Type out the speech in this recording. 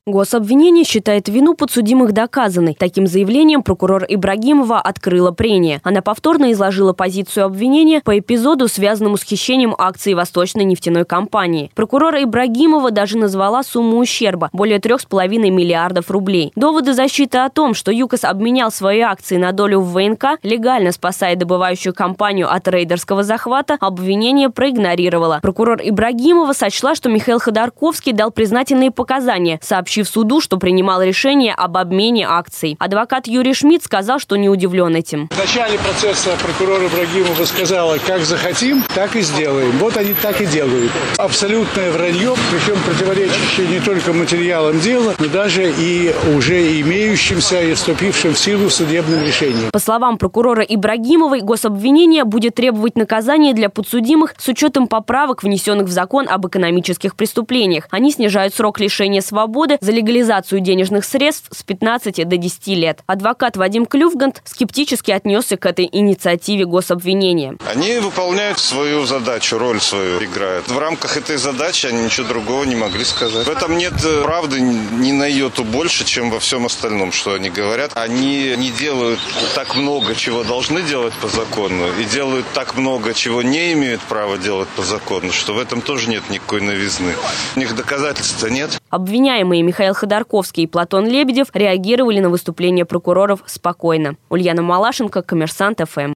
Гособвинение считает вину подсудимых доказанной. Таким заявлением прокурор Ибрагимова открыла прения. Она повторно изложила позицию обвинения по эпизоду, связанному с хищением акций Восточной нефтяной компании. Прокурор Ибрагимова даже назвала сумму ущерба – более 3,5 миллиардов рублей. Доводы защиты о том, что ЮКОС обменял свои акции на долю в ВНК, легально спасая добывающую компанию от рейдерского захвата, обвинение проигнорировало. Прокурор Ибрагимова сочла, что Михаил Ходорковский дал признательные показания, сообщив суду, что принимал решение об обмене акций. Адвокат Юрий Шмидт сказал, что не удивлен этим. В начале процесса прокурор Ибрагимова сказала: как захотим, так и сделаем. Вот они так и делают. Абсолютное вранье, причем противоречащее не только материалам дела, но даже и уже имеющимся и вступившим в силу судебным решением. По словам прокурора Ибрагимовой, гособвинение будет требовать наказания для подсудимых с учетом поправок, внесенных в закон об экономических преступлениях. Они снижают срок лишения свободы за легализацию денежных средств с 15 до 10 лет. Адвокат Вадим Клювгант скептически отнесся к этой инициативе гособвинения. Они выполняют свою задачу, роль свою играют. В рамках этой задачи они ничего другого не могли сказать. В этом нет правды ни на йоту больше, чем во всем остальном, что они говорят. Они не делают так много, чего должны делать по закону, и делают так много, чего не имеют права делать по закону, что в этом тоже нет никакой новизны. У них доказательств нет. Обвиняемые Михаил Ходорковский и Платон Лебедев реагировали на выступление прокуроров спокойно. Ульяна Малашенко, Коммерсант ФМ.